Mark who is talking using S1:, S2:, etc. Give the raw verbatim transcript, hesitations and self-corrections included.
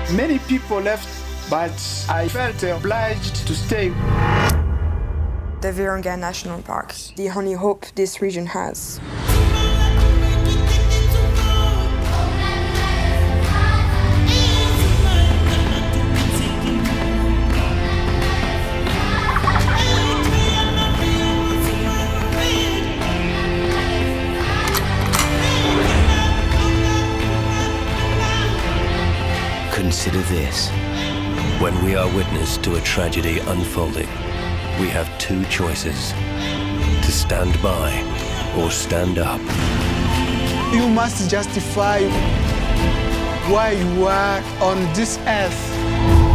S1: Many people left, but I felt obliged to stay.
S2: The Virunga National Park, the only hope this region has.
S3: Consider this. When we are witness to a tragedy unfolding, we have two choices: to stand by or stand up.
S4: You must justify why you are on this earth.